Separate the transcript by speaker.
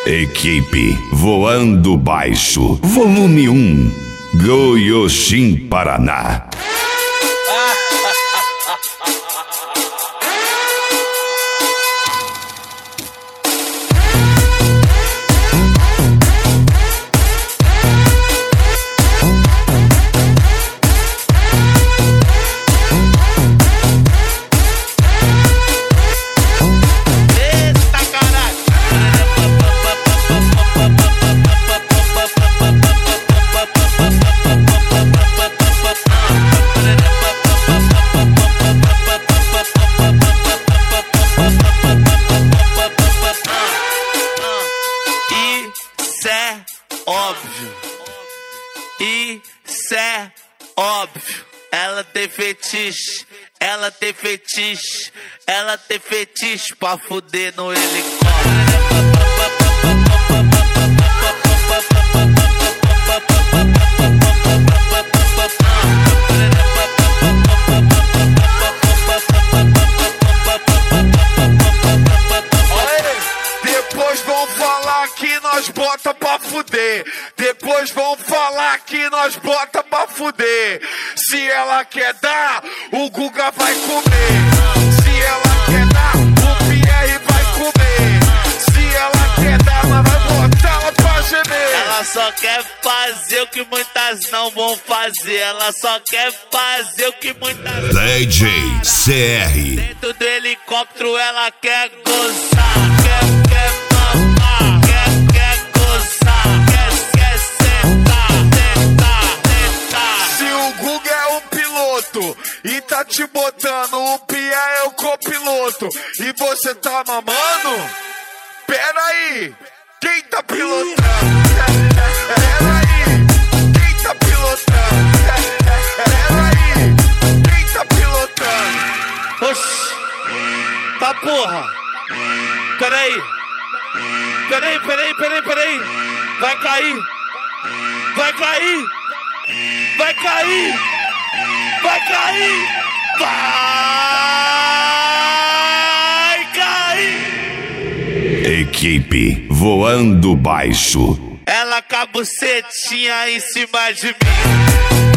Speaker 1: Equipe Voando Baixo, volume 1, Goiôxim, Paraná.
Speaker 2: Isso é óbvio. Ela tem fetiche, ela tem fetiche, ela tem fetiche pra fuder no helicóptero.
Speaker 3: Depois vão falar que nós bota pra fuder. Depois vão falar que nós bota pra fuder. Se ela quer dar, o Guga vai comer. Se ela quer dar, o Pierre vai comer. Se ela quer dar, nós vai botar ela pra gemer.
Speaker 2: Ela só quer fazer o que muitas não vão fazer. Ela só quer fazer o que muitas
Speaker 1: DJ CR.
Speaker 2: Dentro do helicóptero ela quer gozar, quer mamar, quer gozar, quer sentar.
Speaker 3: Se o Guga é o piloto e tá te botando, o Pia é o copiloto e você tá mamando? Pera aí, quem tá pilotando? Pera aí, quem tá pilotando? Pera aí, quem tá pilotando?
Speaker 2: Oxi, tá porra. Peraí. Vai cair. Vai cair. Vai cair.
Speaker 1: Equipe Voando Baixo.
Speaker 2: Ela com a bucetinha em cima de mim.